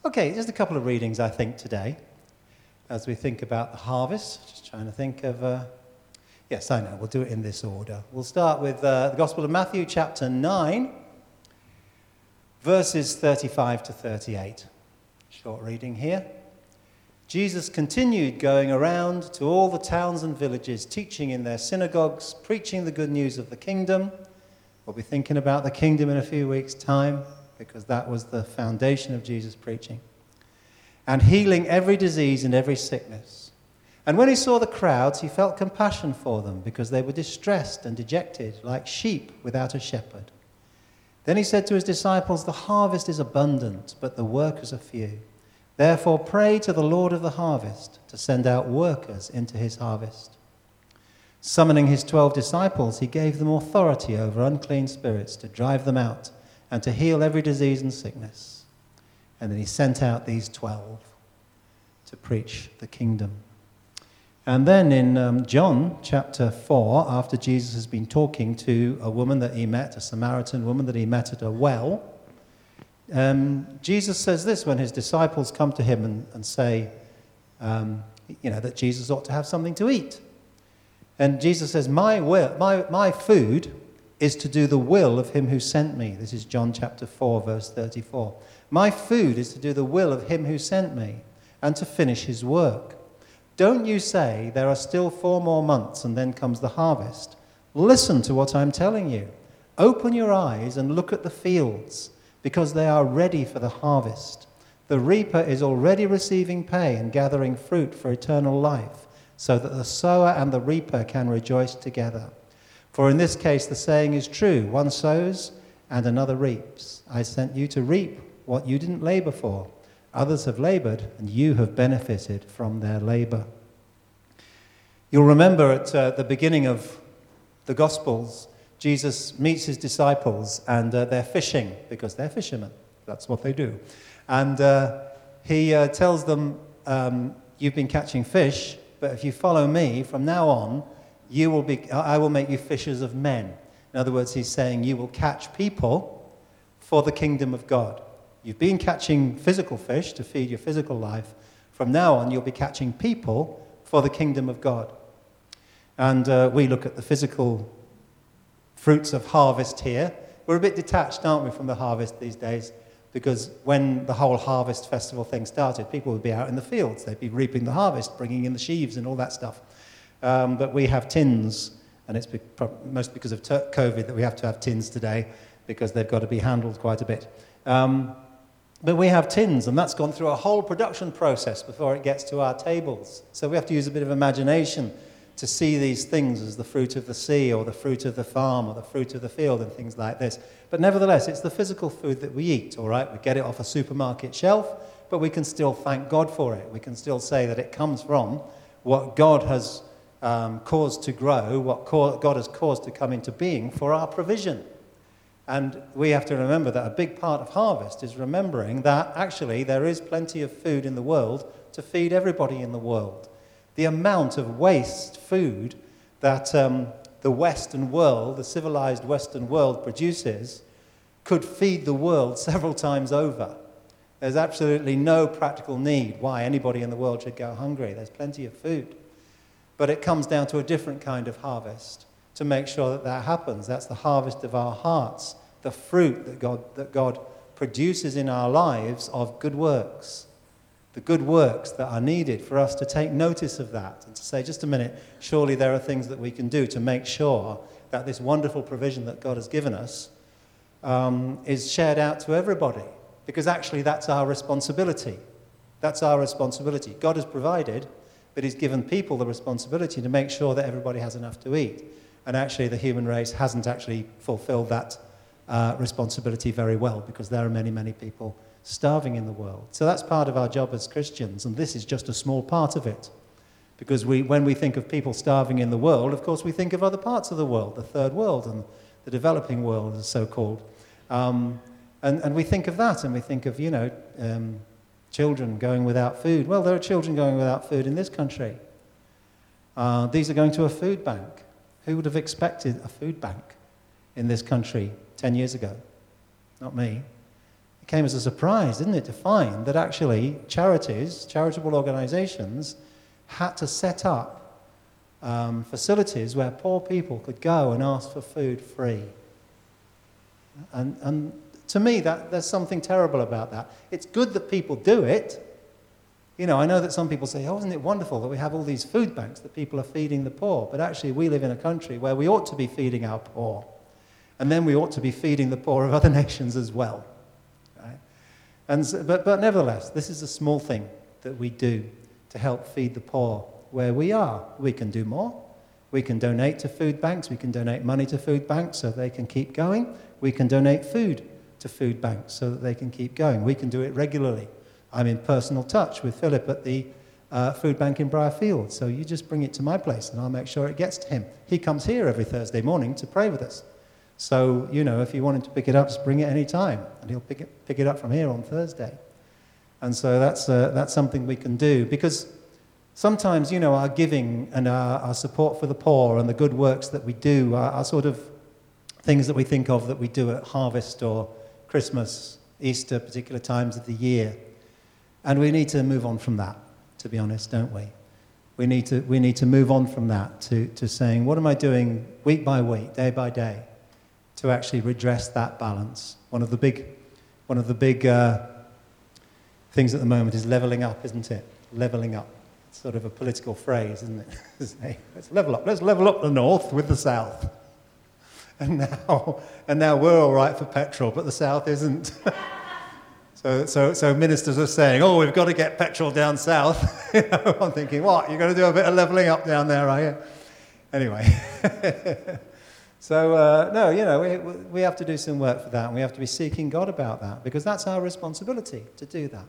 Okay, just a couple of readings, I think, today, as we think about the harvest. Just trying to think of... Yes, I know, we'll do it in this order. We'll start with the Gospel of Matthew, chapter 9, verses 35 to 38. Short reading here. Jesus continued going around to all the towns and villages, teaching in their synagogues, preaching the good news of the kingdom. We'll be thinking about the kingdom in a few weeks' time, because that was the foundation of Jesus' preaching. And healing every disease and every sickness. And when he saw the crowds, he felt compassion for them, because they were distressed and dejected, like sheep without a shepherd. Then he said to his disciples, "The harvest is abundant, but the workers are few. Therefore pray to the Lord of the harvest to send out workers into his harvest." Summoning his 12 disciples, he gave them authority over unclean spirits to drive them out and to heal every disease and sickness. And then he sent out these 12 to preach the kingdom. And then in John chapter 4, after Jesus has been talking to a woman that he met, a Samaritan woman that he met at a well, Jesus says this when his disciples come to him and say, that Jesus ought to have something to eat. And Jesus says, my food is to do the will of him who sent me. This is John chapter 4, verse 34. My food is to do the will of him who sent me and to finish his work. Don't you say, there are still 4 more months and then comes the harvest. Listen to what I'm telling you. Open your eyes and look at the fields, because they are ready for the harvest. The reaper is already receiving pay and gathering fruit for eternal life, so that the sower and the reaper can rejoice together. For in this case the saying is true, one sows and another reaps. I sent you to reap what you didn't labor for. Others have labored, and you have benefited from their labor. You'll remember at the beginning of the Gospels, Jesus meets his disciples, and they're fishing, because they're fishermen. That's what they do. And he tells them, you've been catching fish, but if you follow me from now on, I will make you fishers of men. In other words, he's saying you will catch people for the kingdom of God. You've been catching physical fish to feed your physical life. From now on, you'll be catching people for the kingdom of God. And we look at the physical fruits of harvest here. We're a bit detached, aren't we, from the harvest these days? Because when the whole harvest festival thing started, people would be out in the fields. They'd be reaping the harvest, bringing in the sheaves and all that stuff. But we have tins, and it's mostly because of COVID that we have to have tins today, because they've got to be handled quite a bit. But we have tins, and that's gone through a whole production process before it gets to our tables. So we have to use a bit of imagination to see these things as the fruit of the sea, or the fruit of the farm, or the fruit of the field, and things like this. But nevertheless, it's the physical food that we eat, all right? We get it off a supermarket shelf, but we can still thank God for it. We can still say that it comes from what God has caused to grow, what God has caused to come into being for our provision. And we have to remember that a big part of harvest is remembering that actually there is plenty of food in the world to feed everybody in the world. The amount of waste food that the Western world, the civilized Western world produces, could feed the world several times over. There's absolutely no practical need why anybody in the world should go hungry. There's plenty of food. But it comes down to a different kind of harvest to make sure that that happens. That's the harvest of our hearts, the fruit that God produces in our lives of good works. The good works that are needed for us to take notice of that and to say, just a minute, surely there are things that we can do to make sure that this wonderful provision that God has given us is shared out to everybody. Because actually that's our responsibility. That's our responsibility. God has provided, but he's given people the responsibility to make sure that everybody has enough to eat. And actually the human race hasn't actually fulfilled that responsibility very well, because there are many, many people starving in the world. So that's part of our job as Christians, and this is just a small part of it. Because when we think of people starving in the world, of course we think of other parts of the world, the third world and the developing world, as so-called. And we think of that, and we think of, children going without food. Well, there are children going without food in this country. These are going to a food bank. Who would have expected a food bank in this country 10 years ago? Not me. It came as a surprise, didn't it, to find that actually charities, charitable organizations, had to set up facilities where poor people could go and ask for food free. And to me, there's something terrible about that. It's good that people do it. You know, I know that some people say, oh, isn't it wonderful that we have all these food banks that people are feeding the poor? But actually, we live in a country where we ought to be feeding our poor. And then we ought to be feeding the poor of other nations as well. Right? And so, but nevertheless, this is a small thing that we do to help feed the poor where we are. We can do more. We can donate to food banks. We can donate money to food banks so they can keep going. We can donate food to food banks so that they can keep going. We can do it regularly. I'm in personal touch with Philip at the food bank in Briarfield. So you just bring it to my place and I'll make sure it gets to him. He comes here every Thursday morning to pray with us. So, you know, if you want him to pick it up, just bring it any time. And he'll pick it up from here on Thursday. And so that's something we can do. Because sometimes, you know, our giving and our support for the poor and the good works that we do are sort of things that we think of that we do at harvest or Christmas, Easter, particular times of the year. And we need to move on from that, to be honest, don't we? We need to move on from that to saying, what am I doing week by week, day by day, to actually redress that balance? One of the big things at the moment is levelling up, isn't it? Levelling up. It's sort of a political phrase, isn't it? Let's level up. Let's level up the north with the south. And now we're all right for petrol, but the south isn't. So ministers are saying, oh, we've got to get petrol down south. You know, I'm thinking, what? You're going to do a bit of levelling up down there, are you? Anyway. So, no, you know, we have to do some work for that, and we have to be seeking God about that, because that's our responsibility to do that.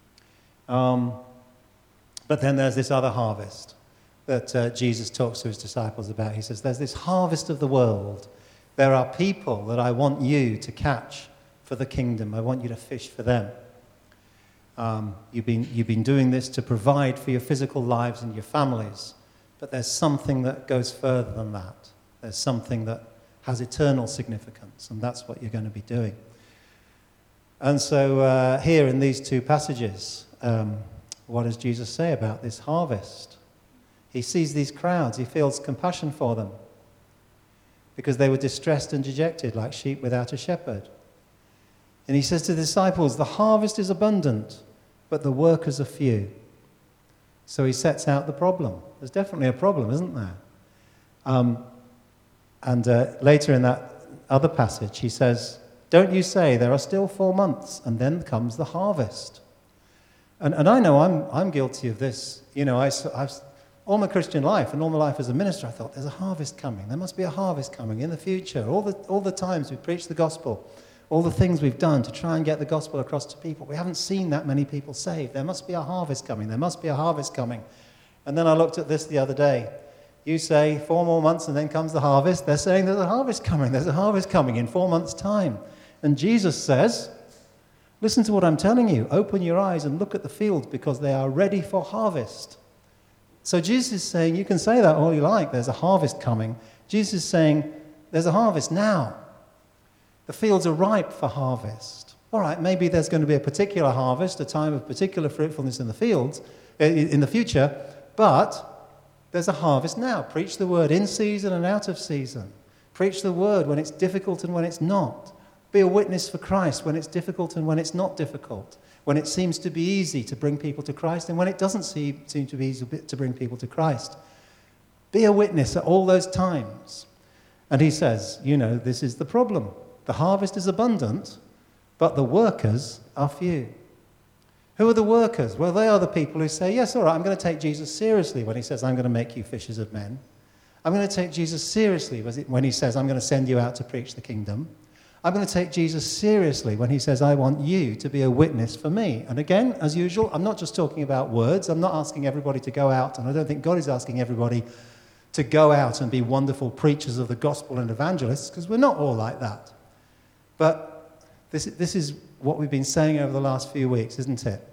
But then there's this other harvest that Jesus talks to his disciples about. He says, there's this harvest of the world. There are people that I want you to catch for the kingdom. I want you to fish for them. You've been doing this to provide for your physical lives and your families, but there's something that goes further than that. There's something that has eternal significance, and that's what you're going to be doing. And so here in these two passages, what does Jesus say about this harvest? He sees these crowds. He feels compassion for them because they were distressed and dejected like sheep without a shepherd. And he says to the disciples, the harvest is abundant, but the workers are few. So he sets out the problem. There's definitely a problem, isn't there? And later in that other passage, he says, don't you say there are still 4 months, and then comes the harvest. And I know I'm guilty of this. You know, I've all my Christian life and all my life as a minister, I thought, there's a harvest coming. There must be a harvest coming in the future. All the times we've preached the gospel, all the things we've done to try and get the gospel across to people, we haven't seen that many people saved. There must be a harvest coming. There must be a harvest coming. And then I looked at this the other day. You say 4 more months and then comes the harvest. They're saying there's a harvest coming. There's a harvest coming in 4 months' time. And Jesus says, listen to what I'm telling you. Open your eyes and look at the fields because they are ready for harvest. So Jesus is saying, you can say that all you like, there's a harvest coming. Jesus is saying, there's a harvest now. The fields are ripe for harvest. All right, maybe there's going to be a particular harvest, a time of particular fruitfulness in the fields, in the future, but there's a harvest now. Preach the word in season and out of season. Preach the word when it's difficult and when it's not. Be a witness for Christ when it's difficult and when it's not difficult. When it seems to be easy to bring people to Christ and when it doesn't seem to be easy to bring people to Christ. Be a witness at all those times. And he says, you know, this is the problem. The harvest is abundant, but the workers are few. Who are the workers? Well, they are the people who say, yes, all right, I'm going to take Jesus seriously when he says, I'm going to make you fishers of men. I'm going to take Jesus seriously when he says, I'm going to send you out to preach the kingdom. I'm going to take Jesus seriously when he says, I want you to be a witness for me. And again, as usual, I'm not just talking about words. I'm not asking everybody to go out, and I don't think God is asking everybody to go out and be wonderful preachers of the gospel and evangelists, because we're not all like that. But this is what we've been saying over the last few weeks, isn't it?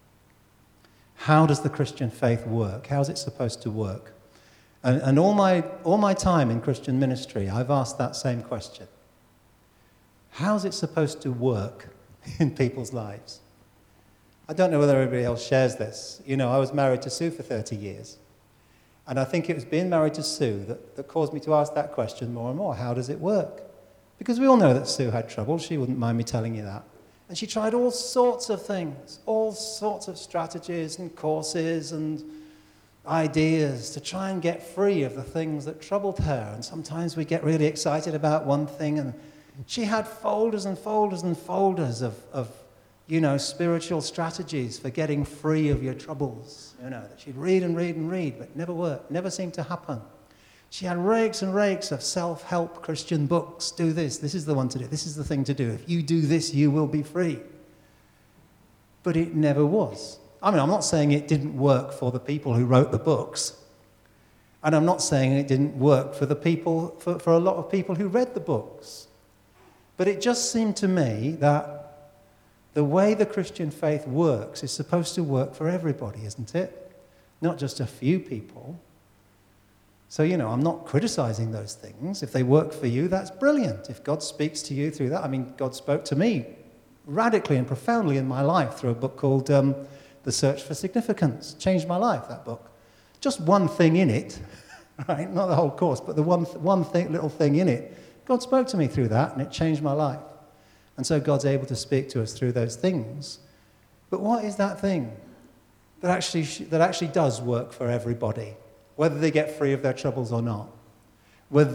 How does the Christian faith work? How is it supposed to work? And all my time in Christian ministry, I've asked that same question. How is it supposed to work in people's lives. I don't know whether everybody else shares this. You know, I was married to Sue for 30 years. And I think it was being married to Sue that caused me to ask that question more and more. How does it work? Because we all know that Sue had trouble. She wouldn't mind me telling you that. And she tried all sorts of things, all sorts of strategies and courses and ideas to try and get free of the things that troubled her. And sometimes we get really excited about one thing, and she had folders and folders and folders of spiritual strategies for getting free of your troubles. That she'd read and read and read, but it never worked, never seemed to happen. She had rakes and rakes of self-help Christian books. Do this is the one to do, this is the thing to do. If you do this, you will be free. But it never was. I mean, I'm not saying it didn't work for the people who wrote the books. And I'm not saying it didn't work for the people, for a lot of people who read the books. But it just seemed to me that the way the Christian faith works is supposed to work for everybody, isn't it? Not just a few people. So, I'm not criticizing those things. If they work for you, that's brilliant. If God speaks to you through that, I mean, God spoke to me radically and profoundly in my life through a book called The Search for Significance. Changed my life, that book. Just one thing in it, right? Not the whole course, but the little thing in it. God spoke to me through that, and it changed my life. And so God's able to speak to us through those things. But what is that thing that actually does work for everybody, whether they get free of their troubles or not, whether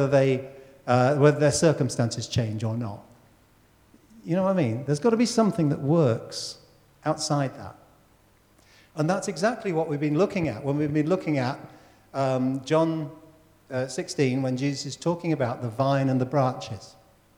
their circumstances change or not? You know what I mean? There's got to be something that works outside that. And that's exactly what we've been looking at when we've been looking at John 16, when Jesus is talking about the vine and the branches.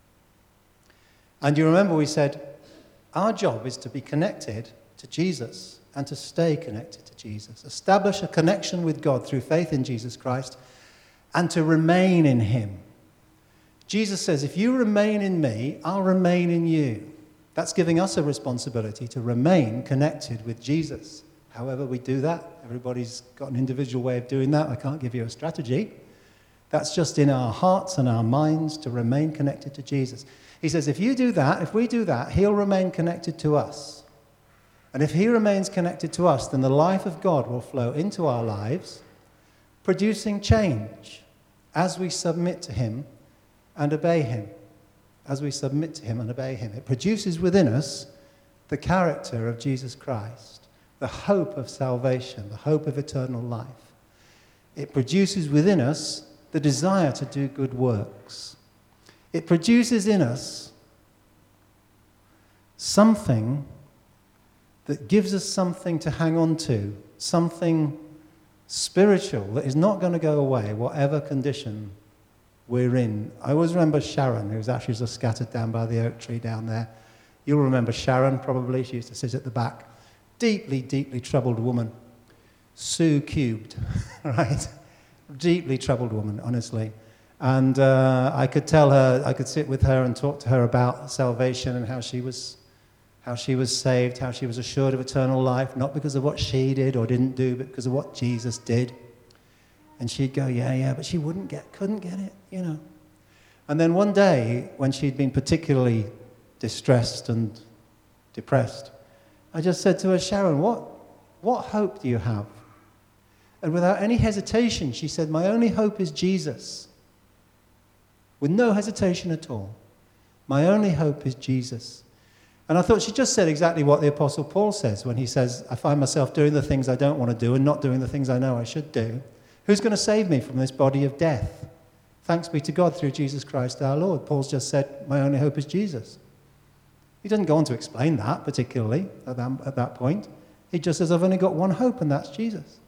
And you remember we said, our job is to be connected to Jesus and to stay connected to Jesus. Establish a connection with God through faith in Jesus Christ and to remain in him. Jesus says, if you remain in me, I'll remain in you. That's giving us a responsibility to remain connected with Jesus. However we do that, everybody's got an individual way of doing that. I can't give you a strategy. That's just in our hearts and our minds to remain connected to Jesus. He says, if we do that, he'll remain connected to us. And if he remains connected to us, then the life of God will flow into our lives, producing change as we submit to him and obey him. As we submit to him and obey him. It produces within us the character of Jesus Christ, the hope of salvation, the hope of eternal life. It produces within us the desire to do good works. It produces in us something that gives us something to hang on to, something spiritual that is not going to go away, whatever condition we're in. I always remember Sharon, whose ashes are scattered down by the oak tree down there. You'll remember Sharon, probably. She used to sit at the back. Deeply, deeply troubled woman. Sue cubed, right? Deeply troubled woman, honestly. And I could tell her, I could sit with her and talk to her about salvation and how she was saved, how she was assured of eternal life, not because of what she did or didn't do, but because of what Jesus did. And she'd go, yeah, but she couldn't get it, And then one day, when she'd been particularly distressed and depressed, I just said to her, Sharon, what hope do you have? And without any hesitation, she said, my only hope is Jesus. With no hesitation at all. My only hope is Jesus. And I thought she just said exactly what the Apostle Paul says when he says, I find myself doing the things I don't want to do and not doing the things I know I should do. Who's going to save me from this body of death? Thanks be to God through Jesus Christ our Lord. Paul's just said, my only hope is Jesus. He doesn't go on to explain that particularly at that point. He just says, I've only got one hope, and that's Jesus.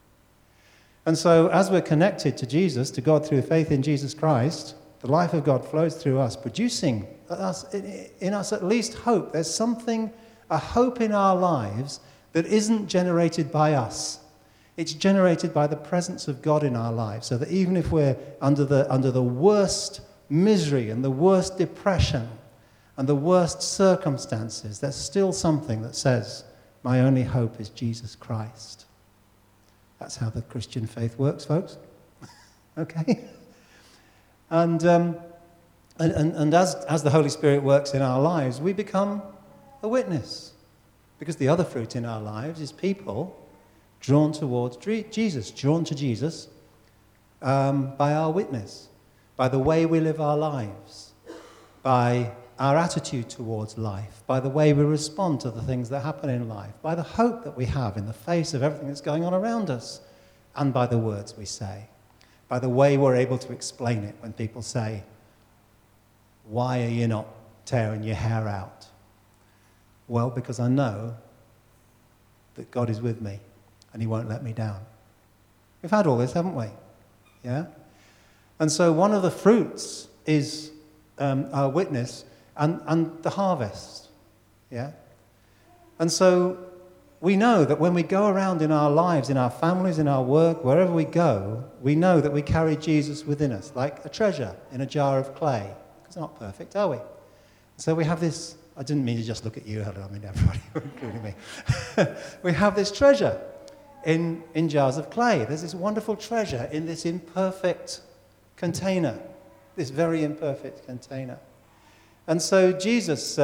And so as we're connected to Jesus, to God through faith in Jesus Christ, the life of God flows through us, producing in us at least hope. There's a hope in our lives that isn't generated by us. It's generated by the presence of God in our lives, so that even if we're under the worst misery and the worst depression and the worst circumstances, there's still something that says, my only hope is Jesus Christ. That's how the Christian faith works, folks. Okay? And as the Holy Spirit works in our lives, we become a witness. Because the other fruit in our lives is people drawn towards Jesus, drawn to Jesus by our witness, by the way we live our lives, by our attitude towards life, by the way we respond to the things that happen in life, by the hope that we have in the face of everything that's going on around us, and by the words we say, by the way we're able to explain it when people say, "Why are you not tearing your hair out?" Well, because I know that God is with me and he won't let me down. We've had all this, haven't we? Yeah? And so one of the fruits is our witness and the harvest. Yeah? And so we know that when we go around in our lives, in our families, in our work, wherever we go, we know that we carry Jesus within us, like a treasure in a jar of clay. Because we're not perfect, are we? So we have this, I didn't mean to just look at you, Helen, I mean everybody, including me. We have this treasure in jars of clay. There's this wonderful treasure in this imperfect container, this very imperfect container. And so Jesus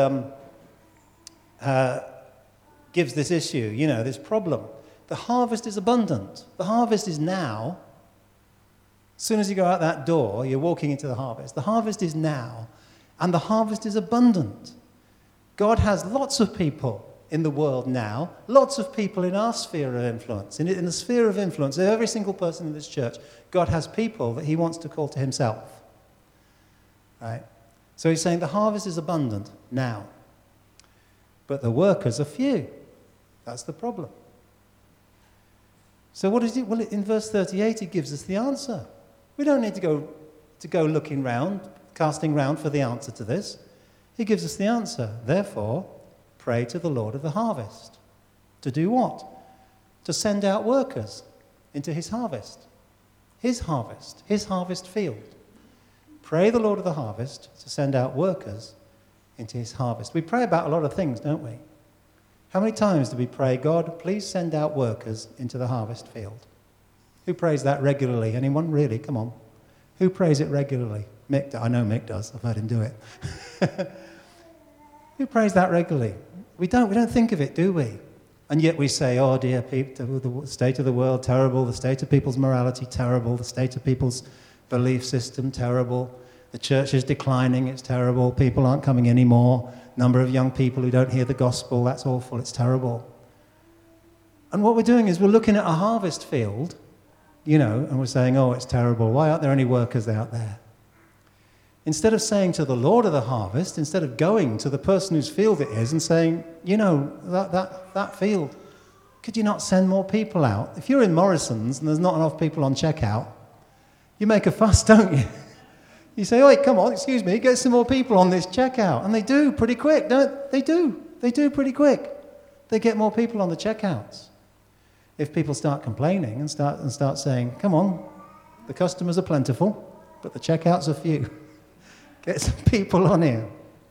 gives this issue, this problem. The harvest is abundant. The harvest is now. As soon as you go out that door, you're walking into the harvest. The harvest is now, and the harvest is abundant. God has lots of people in the world now, lots of people in our sphere of influence. In the sphere of influence of every single person in this church, God has people that he wants to call to himself. Right? So he's saying the harvest is abundant now, but the workers are few. That's the problem. So what is it? Well, in verse 38, it gives us the answer. We don't need to go looking round, casting round for the answer to this. He gives us the answer. Therefore, pray to the Lord of the harvest. To do what? To send out workers into his harvest. His harvest field. Pray the Lord of the harvest to send out workers into his harvest. We pray about a lot of things, don't we? How many times do we pray, God, please send out workers into the harvest field? Who prays that regularly? Anyone? Really? Come on. Who prays it regularly? Mick, I know Mick does. I've heard him do it. Who prays that regularly? We don't think of it, do we? And yet we say, oh dear, the state of the world, terrible. The state of people's morality, terrible. The state of people's belief system, terrible. The church is declining, it's terrible. People aren't coming anymore. Number of young people who don't hear the gospel, that's awful, it's terrible. And what we're doing is we're looking at a harvest field, and we're saying, oh, it's terrible. Why aren't there any workers out there? Instead of saying to the Lord of the harvest, instead of going to the person whose field it is and saying, that field, could you not send more people out? If you're in Morrison's and there's not enough people on checkout, you make a fuss, don't you? You say, oh, come on, excuse me, get some more people on this checkout. And they do pretty quick, don't they? They do pretty quick. They get more people on the checkouts. If people start complaining and start saying, come on, the customers are plentiful, but the checkouts are few. Get some people on here.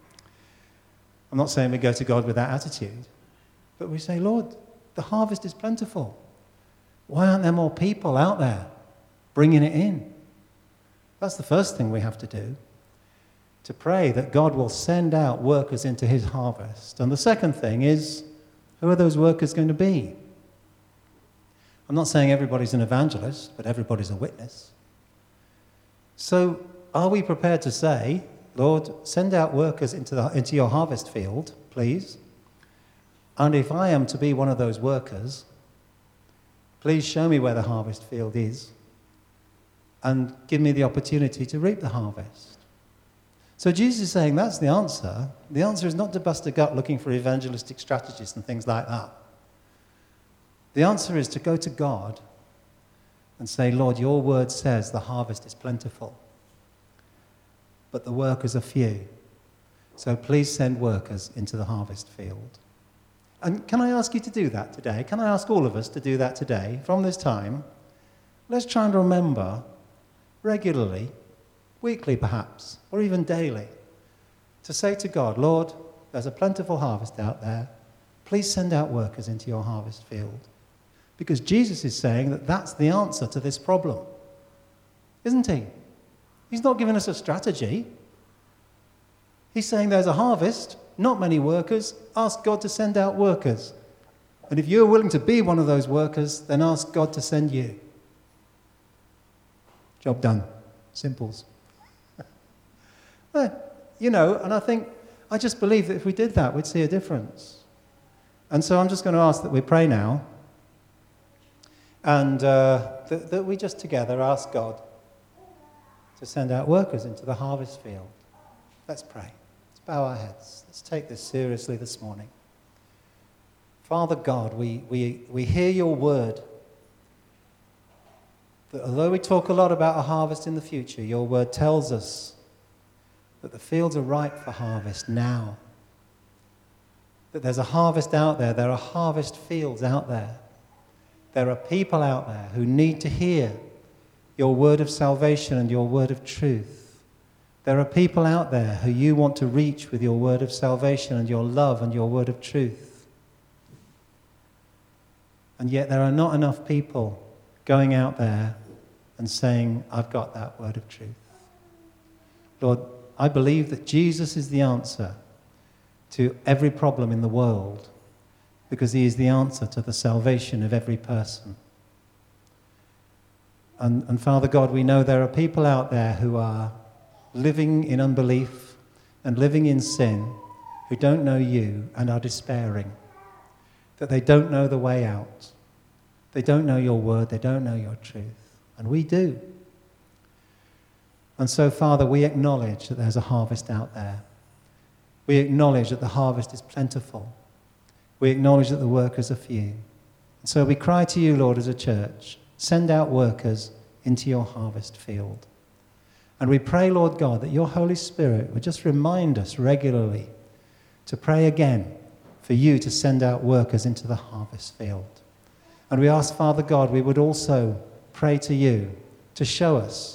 I'm not saying we go to God with that attitude, but we say, Lord, the harvest is plentiful. Why aren't there more people out there bringing it in? That's the first thing we have to do, to pray that God will send out workers into his harvest. And the second thing is, who are those workers going to be? I'm not saying everybody's an evangelist, but everybody's a witness. So are we prepared to say, Lord, send out workers into your harvest field, please? And if I am to be one of those workers, please show me where the harvest field is and give me the opportunity to reap the harvest. So Jesus is saying that's the answer. The answer is not to bust a gut looking for evangelistic strategies and things like that. The answer is to go to God and say, Lord, your word says the harvest is plentiful, but the workers are few. So please send workers into the harvest field. And can I ask you to do that today? Can I ask all of us to do that today? From this time, let's try and remember regularly, weekly perhaps, or even daily, to say to God, Lord, there's a plentiful harvest out there. Please send out workers into your harvest field. Because Jesus is saying that that's the answer to this problem. Isn't he? He's not giving us a strategy. He's saying there's a harvest. not many workers. Ask God to send out workers. And if you're willing to be one of those workers, then ask God to send you. Job done. Simples. And I just believe that if we did that, we'd see a difference. And so I'm just going to ask that we pray now, and that we just together ask God to send out workers into the harvest field. Let's pray. Let's bow our heads. Let's take this seriously this morning. Father God, we hear your word, that although we talk a lot about a harvest in the future, your word tells us that the fields are ripe for harvest now. That there's a harvest out there. There are harvest fields out there. There are people out there who need to hear your word of salvation and your word of truth. There are people out there who you want to reach with your word of salvation and your love and your word of truth. And yet there are not enough people going out there and saying, I've got that word of truth. Lord, I believe that Jesus is the answer to every problem in the world, because he is the answer to the salvation of every person. And Father God, we know there are people out there who are living in unbelief and living in sin, who don't know you and are despairing, that they don't know the way out. They don't know your word, they don't know your truth. And we do. And so, Father, we acknowledge that there's a harvest out there. We acknowledge that the harvest is plentiful. We acknowledge that the workers are few. And so we cry to you, Lord, as a church, send out workers into your harvest field. And we pray, Lord God, that your Holy Spirit would just remind us regularly to pray again for you to send out workers into the harvest field. And we ask, Father God, we would also pray to you to show us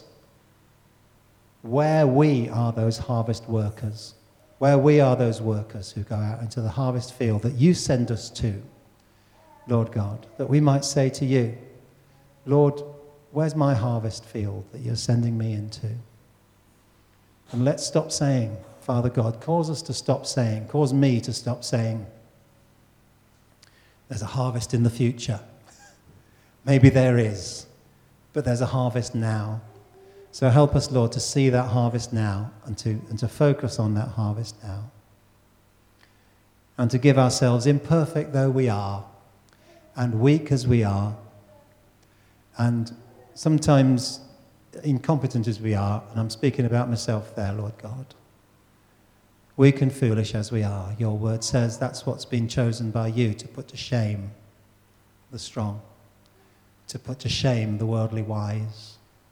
where we are those harvest workers, where we are those workers who go out into the harvest field that you send us to, Lord God, that we might say to you, Lord, where's my harvest field that you're sending me into? And let's stop saying, Father God, cause us to stop saying, cause me to stop saying, there's a harvest in the future. Maybe there is, but there's a harvest now. So help us, Lord, to see that harvest now and to focus on that harvest now. And to give ourselves, imperfect though we are, and weak as we are, and sometimes incompetent as we are, and I'm speaking about myself there, Lord God. Weak and foolish as we are, your word says that's what's been chosen by you to put to shame the strong, to put to shame the worldly wise.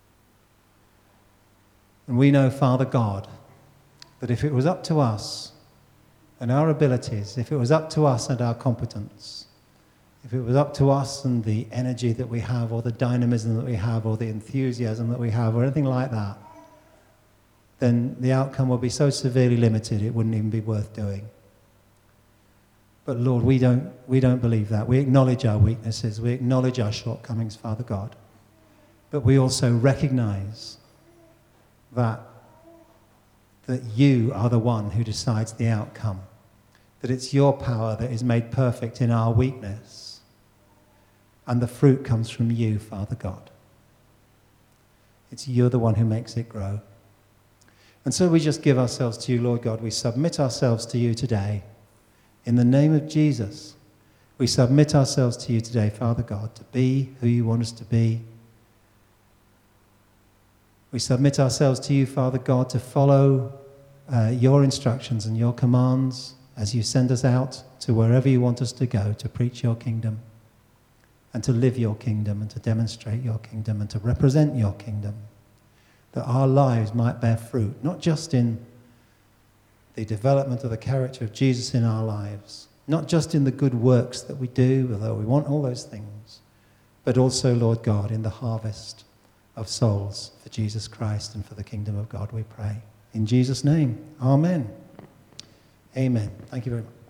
And we know, Father God, that if it was up to us and our abilities, if it was up to us and our competence, if it was up to us and the energy that we have, or the dynamism that we have, or the enthusiasm that we have, or anything like that, then the outcome would be so severely limited it wouldn't even be worth doing. But Lord, we don't believe that. We acknowledge our weaknesses, we acknowledge our shortcomings, Father God. But we also recognize that you are the one who decides the outcome, that it's your power that is made perfect in our weakness, and the fruit comes from you, Father God. You're the one who makes it grow. And so we just give ourselves to you, Lord God. We submit ourselves to you today. In the name of Jesus, we submit ourselves to you today, Father God, to be who you want us to be. We submit ourselves to you, Father God, to follow your instructions and your commands as you send us out to wherever you want us to go to preach your kingdom and to live your kingdom and to demonstrate your kingdom and to represent your kingdom, that our lives might bear fruit, not just in the development of the character of Jesus in our lives, not just in the good works that we do, although we want all those things, but also, Lord God, in the harvest of souls for Jesus Christ and for the kingdom of God, we pray. In Jesus' name, amen. Amen. Thank you very much.